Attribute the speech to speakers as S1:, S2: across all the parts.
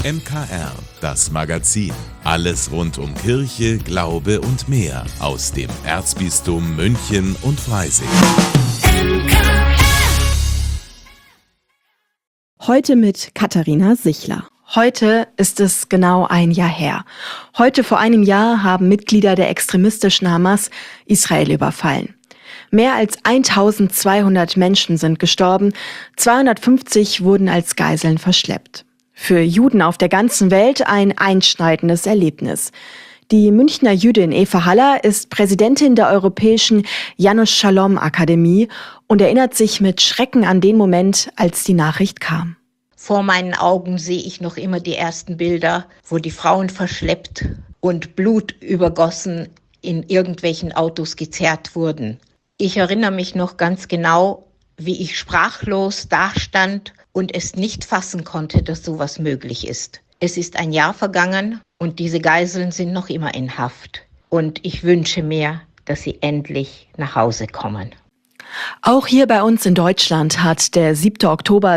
S1: MKR, das Magazin. Alles rund um Kirche, Glaube und mehr aus dem Erzbistum München und Freising.
S2: Heute mit Katharina Sichler. Heute ist es genau ein Jahr her. Heute vor einem Jahr haben Mitglieder der extremistischen Hamas Israel überfallen. Mehr als 1200 Menschen sind gestorben, 250 wurden als Geiseln verschleppt. Für Juden auf der ganzen Welt ein einschneidendes Erlebnis. Die Münchner Jüdin Eva Haller ist Präsidentin der Europäischen Janusz Shalom Akademie und erinnert sich mit Schrecken an den Moment, als die Nachricht kam.
S3: Vor meinen Augen sehe ich noch immer die ersten Bilder, wo die Frauen verschleppt und blutübergossen in irgendwelchen Autos gezerrt wurden. Ich erinnere mich noch ganz genau, wie ich sprachlos dastand und es nicht fassen konnte, dass sowas möglich ist. Es ist ein Jahr vergangen und diese Geiseln sind noch immer in Haft. Und ich wünsche mir, dass sie endlich nach Hause kommen.
S2: Auch hier bei uns in Deutschland hat der 7. Oktober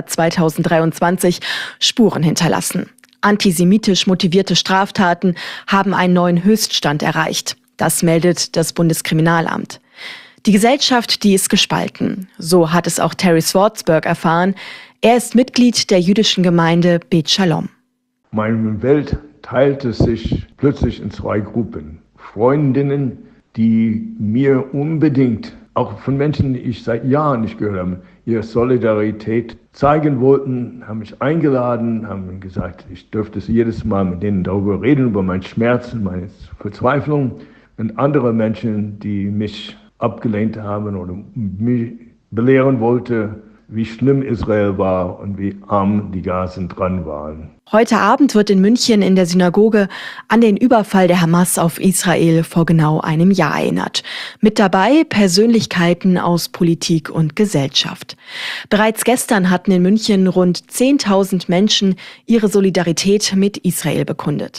S2: 2023 Spuren hinterlassen. Antisemitisch motivierte Straftaten haben einen neuen Höchststand erreicht. Das meldet das Bundeskriminalamt. Die Gesellschaft, die ist gespalten. So hat es auch Terry Swartzberg erfahren. Er ist Mitglied der jüdischen Gemeinde Bet Shalom.
S4: Meine Welt teilte sich plötzlich in zwei Gruppen. Freundinnen, die mir unbedingt, auch von Menschen, die ich seit Jahren nicht gehört habe, ihre Solidarität zeigen wollten, haben mich eingeladen, haben gesagt, ich dürfte jedes Mal mit denen darüber reden, über meinen Schmerz und meine Verzweiflung. Und andere Menschen, die mich abgelehnt haben oder mich belehren wollte, wie schlimm Israel war und wie arm die Gazen dran waren.
S2: Heute Abend wird in München in der Synagoge an den Überfall der Hamas auf Israel vor genau einem Jahr erinnert. Mit dabei Persönlichkeiten aus Politik und Gesellschaft. Bereits gestern hatten in München rund 10.000 Menschen ihre Solidarität mit Israel bekundet.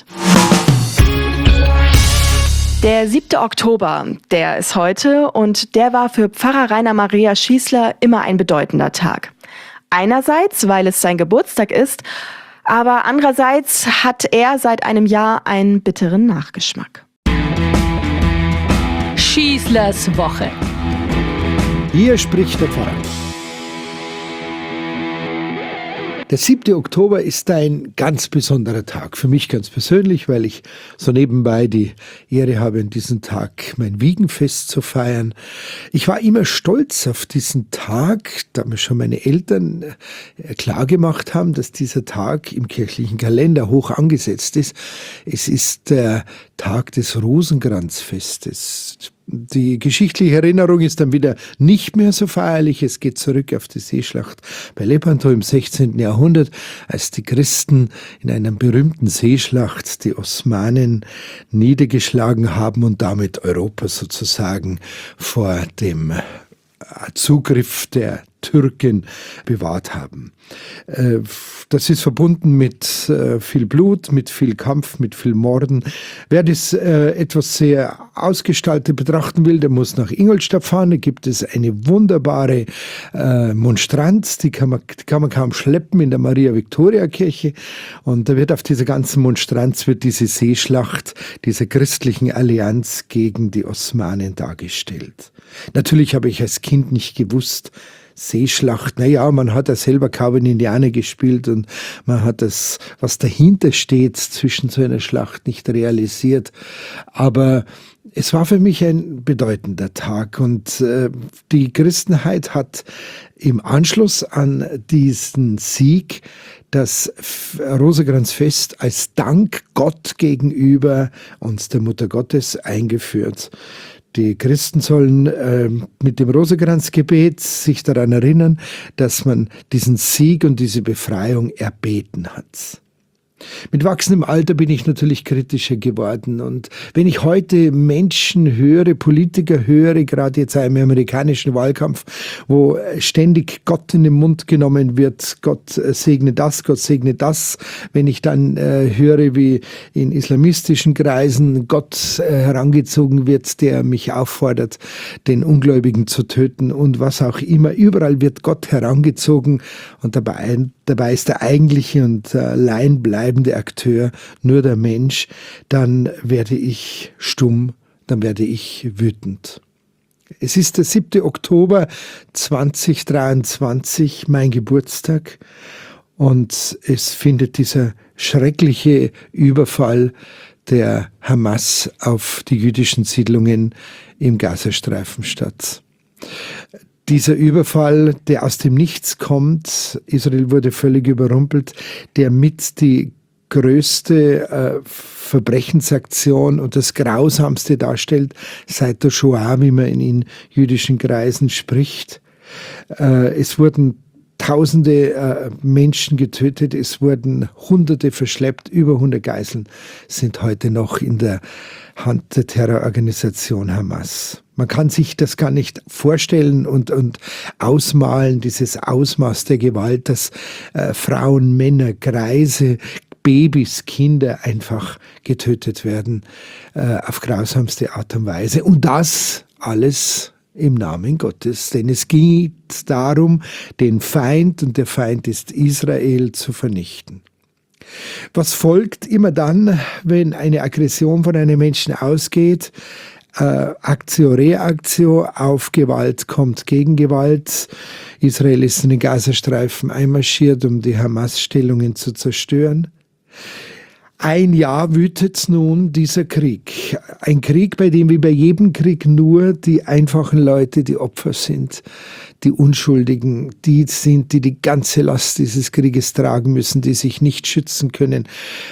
S2: Der 7. Oktober, der ist heute und der war für Pfarrer Rainer Maria Schießler immer ein bedeutender Tag. Einerseits, weil es sein Geburtstag ist, aber andererseits hat er seit einem Jahr einen bitteren Nachgeschmack.
S5: Schießlers Woche.
S6: Hier spricht der Pfarrer. Der 7. Oktober ist ein ganz besonderer Tag, für mich ganz persönlich, weil ich so nebenbei die Ehre habe, an diesem Tag mein Wiegenfest zu feiern. Ich war immer stolz auf diesen Tag, da mir schon meine Eltern klargemacht haben, dass dieser Tag im kirchlichen Kalender hoch angesetzt ist. Es ist der Tag des Rosenkranzfestes. Die geschichtliche Erinnerung ist dann wieder nicht mehr so feierlich. Es geht zurück auf die Seeschlacht bei Lepanto im 16. Jahrhundert, als die Christen in einer berühmten Seeschlacht die Osmanen niedergeschlagen haben und damit Europa sozusagen vor dem Zugriff der Türken bewahrt haben. Das ist verbunden mit viel Blut, mit viel Kampf, mit viel Morden. Wer das etwas sehr ausgestaltet betrachten will, der muss nach Ingolstadt fahren. Da gibt es eine wunderbare Monstranz, die kann man kaum schleppen in der Maria-Viktoria-Kirche. Und da wird auf dieser ganzen Monstranz wird diese Seeschlacht dieser christlichen Allianz gegen die Osmanen dargestellt. Natürlich habe ich als Kind nicht gewusst, Seeschlacht, naja, man hat ja selber Cowboy Indianer gespielt und man hat das, was dahinter steht, zwischen so einer Schlacht nicht realisiert. Aber es war für mich ein bedeutender Tag und die Christenheit hat im Anschluss an diesen Sieg das Rosenkranzfest als Dank Gott gegenüber uns, der Mutter Gottes, eingeführt. Die Christen sollen mit dem Rosenkranzgebet sich daran erinnern, dass man diesen Sieg und diese Befreiung erbeten hat. Mit wachsendem Alter bin ich natürlich kritischer geworden und wenn ich heute Menschen höre, Politiker höre, gerade jetzt im amerikanischen Wahlkampf, wo ständig Gott in den Mund genommen wird, Gott segne das, wenn ich dann höre, wie in islamistischen Kreisen Gott herangezogen wird, der mich auffordert, den Ungläubigen zu töten und was auch immer, überall wird Gott herangezogen und dabei ist der eigentliche und allein bleibende treibende Akteur, nur der Mensch, dann werde ich stumm, dann werde ich wütend. Es ist der 7. Oktober 2023, mein Geburtstag, und es findet dieser schreckliche Überfall der Hamas auf die jüdischen Siedlungen im Gazastreifen statt. Dieser Überfall, der aus dem Nichts kommt, Israel wurde völlig überrumpelt, der mit die größte Verbrechensaktion und das Grausamste darstellt seit der Shoah, wie man in jüdischen Kreisen spricht. Es wurden Tausende Menschen getötet, es wurden Hunderte verschleppt, über 100 Geiseln sind heute noch in der Hand der Terrororganisation Hamas. Man kann sich das gar nicht vorstellen und ausmalen, dieses Ausmaß der Gewalt, dass Frauen, Männer, Greise, Babys, Kinder einfach getötet werden auf grausamste Art und Weise. Und das alles im Namen Gottes, denn es geht darum, den Feind, und der Feind ist Israel, zu vernichten. Was folgt immer dann, wenn eine Aggression von einem Menschen ausgeht? Aktio, Reaktio, auf Gewalt kommt Gegengewalt. Israel ist in den Gazastreifen einmarschiert, um die Hamas-Stellungen zu zerstören. Ein Jahr wütet nun dieser Krieg. Ein Krieg, bei dem wie bei jedem Krieg nur die einfachen Leute die Opfer sind. Die Unschuldigen, die sind, die die ganze Last dieses Krieges tragen müssen, die sich nicht schützen können.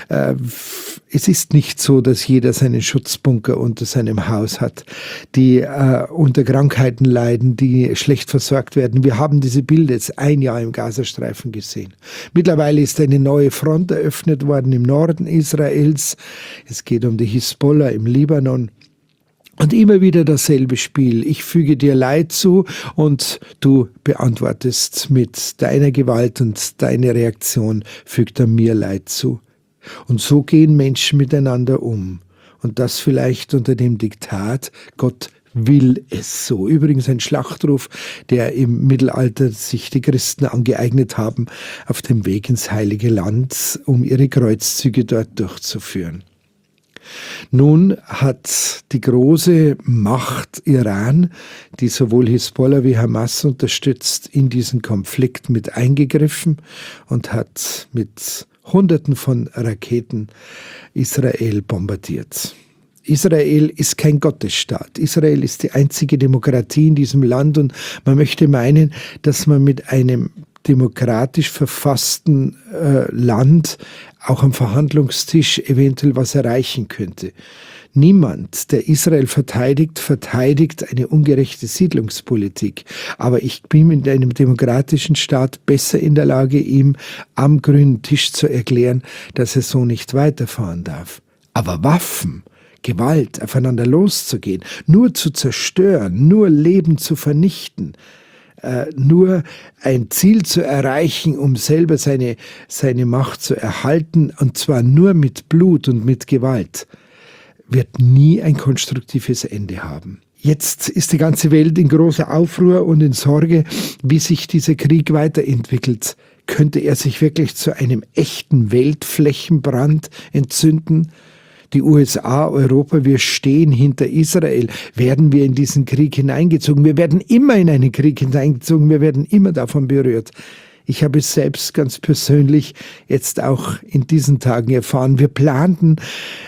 S6: Es ist nicht so, dass jeder seinen Schutzbunker unter seinem Haus hat, die unter Krankheiten leiden, die schlecht versorgt werden. Wir haben diese Bilder jetzt ein Jahr im Gazastreifen gesehen. Mittlerweile ist eine neue Front eröffnet worden im Norden Israels. Es geht um die Hisbollah im Libanon. Und immer wieder dasselbe Spiel. Ich füge dir Leid zu und du beantwortest mit deiner Gewalt, und deine Reaktion fügt er mir Leid zu. Und so gehen Menschen miteinander um. Und das vielleicht unter dem Diktat, Gott will es so. Übrigens ein Schlachtruf, der im Mittelalter sich die Christen angeeignet haben, auf dem Weg ins Heilige Land, um ihre Kreuzzüge dort durchzuführen. Nun hat die große Macht Iran, die sowohl Hisbollah wie Hamas unterstützt, in diesen Konflikt mit eingegriffen und hat mit Hunderten von Raketen Israel bombardiert. Israel ist kein Gottesstaat. Israel ist die einzige Demokratie in diesem Land, und man möchte meinen, dass man mit einem demokratisch verfassten Land auch am Verhandlungstisch eventuell was erreichen könnte. Niemand, der Israel verteidigt eine ungerechte Siedlungspolitik. Aber ich bin in einem demokratischen Staat besser in der Lage, ihm am grünen Tisch zu erklären, dass er so nicht weiterfahren darf. Aber Waffen, Gewalt, aufeinander loszugehen, nur zu zerstören, nur Leben zu vernichten, nur ein Ziel zu erreichen, um selber seine Macht zu erhalten, und zwar nur mit Blut und mit Gewalt, wird nie ein konstruktives Ende haben. Jetzt ist die ganze Welt in großer Aufruhr und in Sorge, wie sich dieser Krieg weiterentwickelt. Könnte er sich wirklich zu einem echten Weltflächenbrand entzünden? Die USA, Europa, wir stehen hinter Israel. Werden wir in diesen Krieg hineingezogen? Wir werden immer in einen Krieg hineingezogen. Wir werden immer davon berührt. Ich habe es selbst ganz persönlich jetzt auch in diesen Tagen erfahren. Wir planten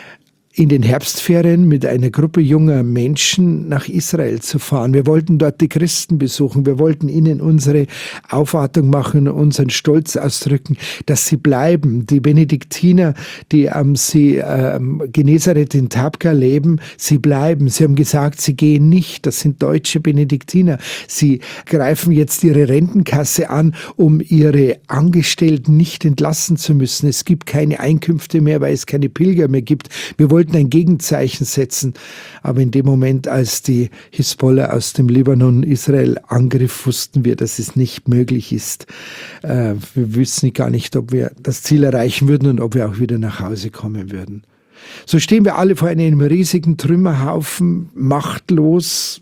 S6: in den Herbstferien mit einer Gruppe junger Menschen nach Israel zu fahren. Wir wollten dort die Christen besuchen. Wir wollten ihnen unsere Aufwartung machen, unseren Stolz ausdrücken, dass sie bleiben. Die Benediktiner, die am See Genezareth in Tabqa leben, sie bleiben. Sie haben gesagt, sie gehen nicht. Das sind deutsche Benediktiner. Sie greifen jetzt ihre Rentenkasse an, um ihre Angestellten nicht entlassen zu müssen. Es gibt keine Einkünfte mehr, weil es keine Pilger mehr gibt. Wir wollten ein Gegenzeichen setzen, aber in dem Moment, als die Hisbollah aus dem Libanon Israel angriff, wussten wir, dass es nicht möglich ist. Wir wissen gar nicht, ob wir das Ziel erreichen würden und ob wir auch wieder nach Hause kommen würden. So stehen wir alle vor einem riesigen Trümmerhaufen, machtlos,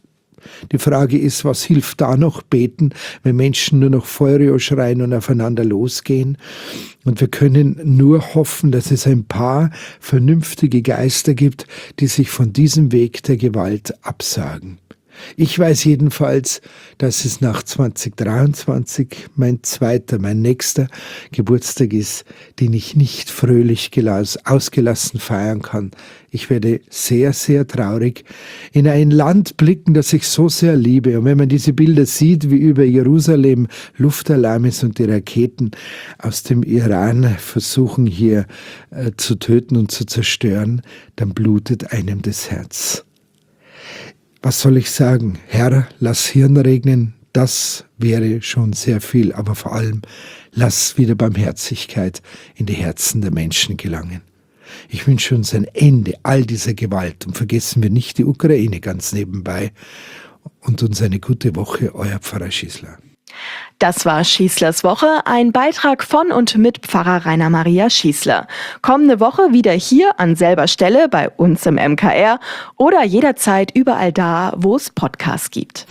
S6: Die Frage ist, was hilft da noch beten, wenn Menschen nur noch Feurio schreien und aufeinander losgehen? Und wir können nur hoffen, dass es ein paar vernünftige Geister gibt, die sich von diesem Weg der Gewalt absagen. Ich weiß jedenfalls, dass es nach 2023 mein nächster Geburtstag ist, den ich nicht fröhlich ausgelassen feiern kann. Ich werde sehr, sehr traurig in ein Land blicken, das ich so sehr liebe. Und wenn man diese Bilder sieht, wie über Jerusalem Luftalarm ist und die Raketen aus dem Iran versuchen hier zu töten und zu zerstören, dann blutet einem das Herz. Was soll ich sagen? Herr, lass Hirn regnen, das wäre schon sehr viel, aber vor allem, lass wieder Barmherzigkeit in die Herzen der Menschen gelangen. Ich wünsche uns ein Ende all dieser Gewalt und vergessen wir nicht die Ukraine ganz nebenbei und uns eine gute Woche, euer Pfarrer Schießler.
S2: Das war Schießlers Woche, ein Beitrag von und mit Pfarrer Rainer Maria Schießler. Kommende Woche wieder hier an selber Stelle bei uns im MKR oder jederzeit überall da, wo es Podcasts gibt.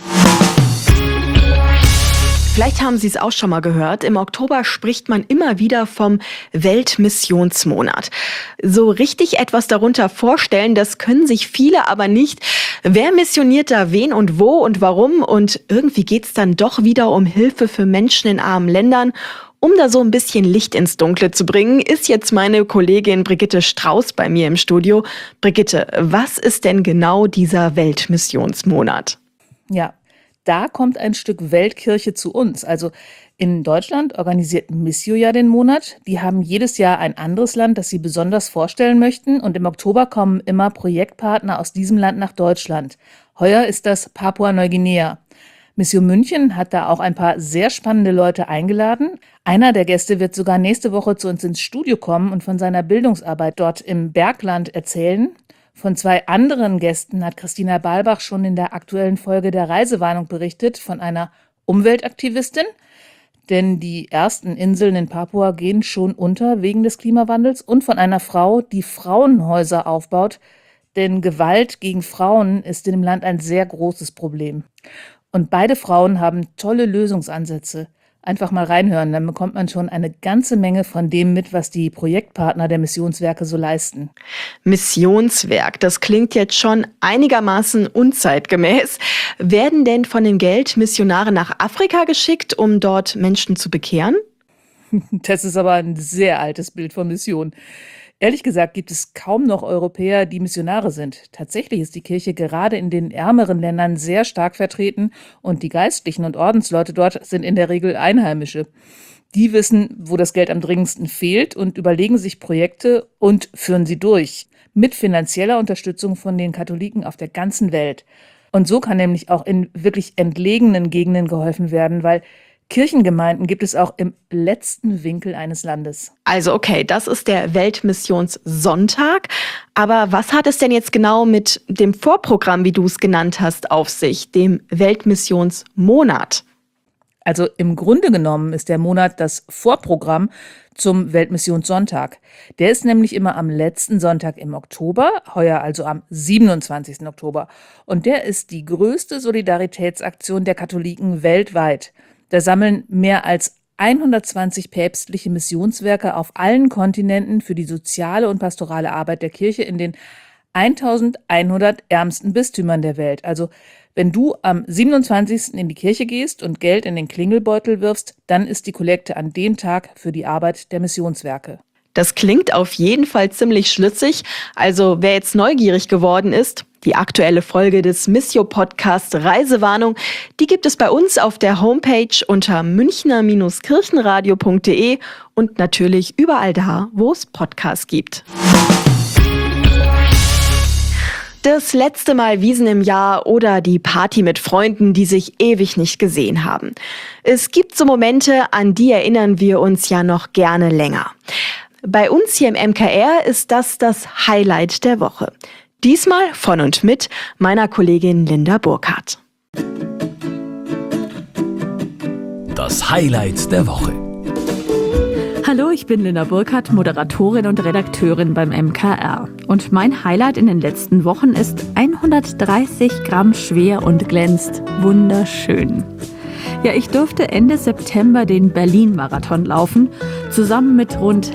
S2: Vielleicht haben Sie es auch schon mal gehört. Im Oktober spricht man immer wieder vom Weltmissionsmonat. So richtig etwas darunter vorstellen, das können sich viele aber nicht. Wer missioniert da wen und wo und warum? Und irgendwie geht's dann doch wieder um Hilfe für Menschen in armen Ländern. Um da so ein bisschen Licht ins Dunkle zu bringen, ist jetzt meine Kollegin Brigitte Strauß bei mir im Studio. Brigitte, was ist denn genau dieser Weltmissionsmonat?
S7: Ja, da kommt ein Stück Weltkirche zu uns. Also in Deutschland organisiert Missio ja den Monat. Die haben jedes Jahr ein anderes Land, das sie besonders vorstellen möchten. Und im Oktober kommen immer Projektpartner aus diesem Land nach Deutschland. Heuer ist das Papua-Neuguinea. Missio München hat da auch ein paar sehr spannende Leute eingeladen. Einer der Gäste wird sogar nächste Woche zu uns ins Studio kommen und von seiner Bildungsarbeit dort im Bergland erzählen. Von 2 anderen Gästen hat Christina Balbach schon in der aktuellen Folge der Reisewarnung berichtet, von einer Umweltaktivistin. Denn die ersten Inseln in Papua gehen schon unter wegen des Klimawandels, und von einer Frau, die Frauenhäuser aufbaut. Denn Gewalt gegen Frauen ist in dem Land ein sehr großes Problem. Und beide Frauen haben tolle Lösungsansätze. Einfach mal reinhören, dann bekommt man schon eine ganze Menge von dem mit, was die Projektpartner der Missionswerke so leisten.
S2: Missionswerk, das klingt jetzt schon einigermaßen unzeitgemäß. Werden denn von dem Geld Missionare nach Afrika geschickt, um dort Menschen zu bekehren?
S7: Das ist aber ein sehr altes Bild von Mission. Ehrlich gesagt gibt es kaum noch Europäer, die Missionare sind. Tatsächlich ist die Kirche gerade in den ärmeren Ländern sehr stark vertreten und die Geistlichen und Ordensleute dort sind in der Regel Einheimische. Die wissen, wo das Geld am dringendsten fehlt und überlegen sich Projekte und führen sie durch. Mit finanzieller Unterstützung von den Katholiken auf der ganzen Welt. Und so kann nämlich auch in wirklich entlegenen Gegenden geholfen werden, weil Kirchengemeinden gibt es auch im letzten Winkel eines Landes.
S2: Also okay, das ist der Weltmissionssonntag. Aber was hat es denn jetzt genau mit dem Vorprogramm, wie du es genannt hast, auf sich, dem Weltmissionsmonat?
S7: Also im Grunde genommen ist der Monat das Vorprogramm zum Weltmissionssonntag. Der ist nämlich immer am letzten Sonntag im Oktober, heuer also am 27. Oktober. Und der ist die größte Solidaritätsaktion der Katholiken weltweit. Da sammeln mehr als 120 päpstliche Missionswerke auf allen Kontinenten für die soziale und pastorale Arbeit der Kirche in den 1100 ärmsten Bistümern der Welt. Also wenn du am 27. in die Kirche gehst und Geld in den Klingelbeutel wirfst, dann ist die Kollekte an dem Tag für die Arbeit der Missionswerke.
S2: Das klingt auf jeden Fall ziemlich schlüssig. Also wer jetzt neugierig geworden ist, die aktuelle Folge des Missio-Podcast Reisewarnung, die gibt es bei uns auf der Homepage unter münchner-kirchenradio.de und natürlich überall da, wo es Podcasts gibt. Das letzte Mal Wiesn im Jahr oder die Party mit Freunden, die sich ewig nicht gesehen haben. Es gibt so Momente, an die erinnern wir uns ja noch gerne länger. Bei uns hier im MKR ist das Highlight der Woche. Diesmal von und mit meiner Kollegin Linda Burkhardt.
S8: Das Highlight der Woche.
S5: Hallo, ich bin Linda Burkhardt, Moderatorin und Redakteurin beim MKR. Und mein Highlight in den letzten Wochen ist 130 Gramm schwer und glänzt wunderschön. Ja, ich durfte Ende September den Berlin-Marathon laufen, zusammen mit rund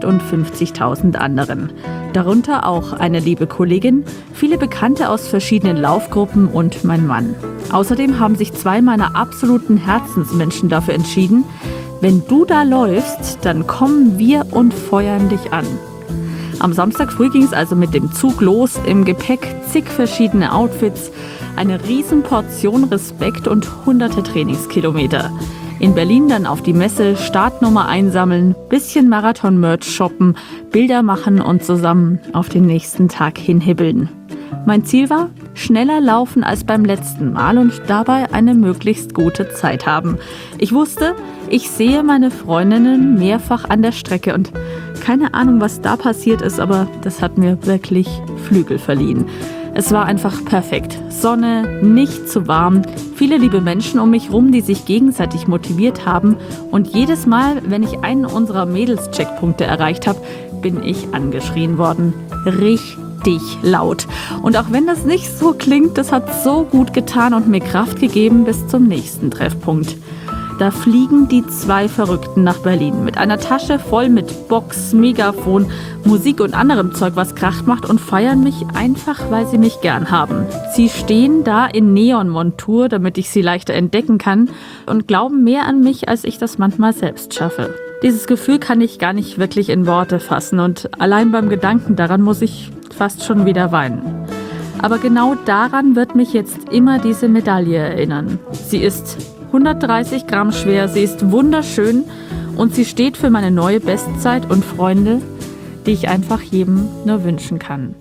S5: 58.000 anderen. Darunter auch eine liebe Kollegin, viele Bekannte aus verschiedenen Laufgruppen und mein Mann. Außerdem haben sich 2 meiner absoluten Herzensmenschen dafür entschieden, wenn du da läufst, dann kommen wir und feuern dich an. Am Samstag früh ging es also mit dem Zug los, im Gepäck zig verschiedene Outfits, eine Riesenportion Respekt und hunderte Trainingskilometer. In Berlin dann auf die Messe, Startnummer einsammeln, bisschen Marathon-Merch shoppen, Bilder machen und zusammen auf den nächsten Tag hinhibbeln. Mein Ziel war, schneller laufen als beim letzten Mal und dabei eine möglichst gute Zeit haben. Ich wusste, ich sehe meine Freundinnen mehrfach an der Strecke und keine Ahnung, was da passiert ist, aber das hat mir wirklich Flügel verliehen. Es war einfach perfekt. Sonne, nicht zu warm, viele liebe Menschen um mich rum, die sich gegenseitig motiviert haben. Und jedes Mal, wenn ich einen unserer Mädels-Checkpunkte erreicht habe, bin ich angeschrien worden. Richtig laut. Und auch wenn das nicht so klingt, das hat so gut getan und mir Kraft gegeben bis zum nächsten Treffpunkt. Da fliegen die 2 Verrückten nach Berlin mit einer Tasche voll mit Box, Megafon, Musik und anderem Zeug, was Krach macht und feiern mich einfach, weil sie mich gern haben. Sie stehen da in Neonmontur, damit ich sie leichter entdecken kann und glauben mehr an mich, als ich das manchmal selbst schaffe. Dieses Gefühl kann ich gar nicht wirklich in Worte fassen und allein beim Gedanken daran muss ich fast schon wieder weinen. Aber genau daran wird mich jetzt immer diese Medaille erinnern. Sie ist 130 Gramm schwer, sie ist wunderschön und sie steht für meine neue Bestzeit und Freunde, die ich einfach jedem nur wünschen kann.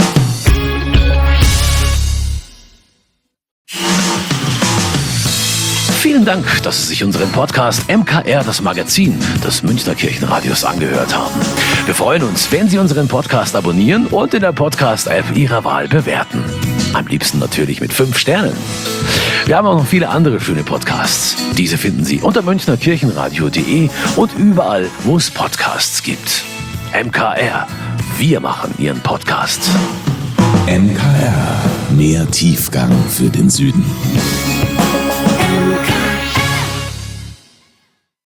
S8: Vielen Dank, dass Sie sich unseren Podcast MKR, das Magazin des Münchner Kirchenradios, angehört haben. Wir freuen uns, wenn Sie unseren Podcast abonnieren und in der Podcast-App Ihrer Wahl bewerten. Am liebsten natürlich mit 5 Sternen. Wir haben auch noch viele andere schöne Podcasts. Diese finden Sie unter münchnerkirchenradio.de und überall, wo es Podcasts gibt. MKR, wir machen Ihren Podcast.
S1: MKR, mehr Tiefgang für den Süden.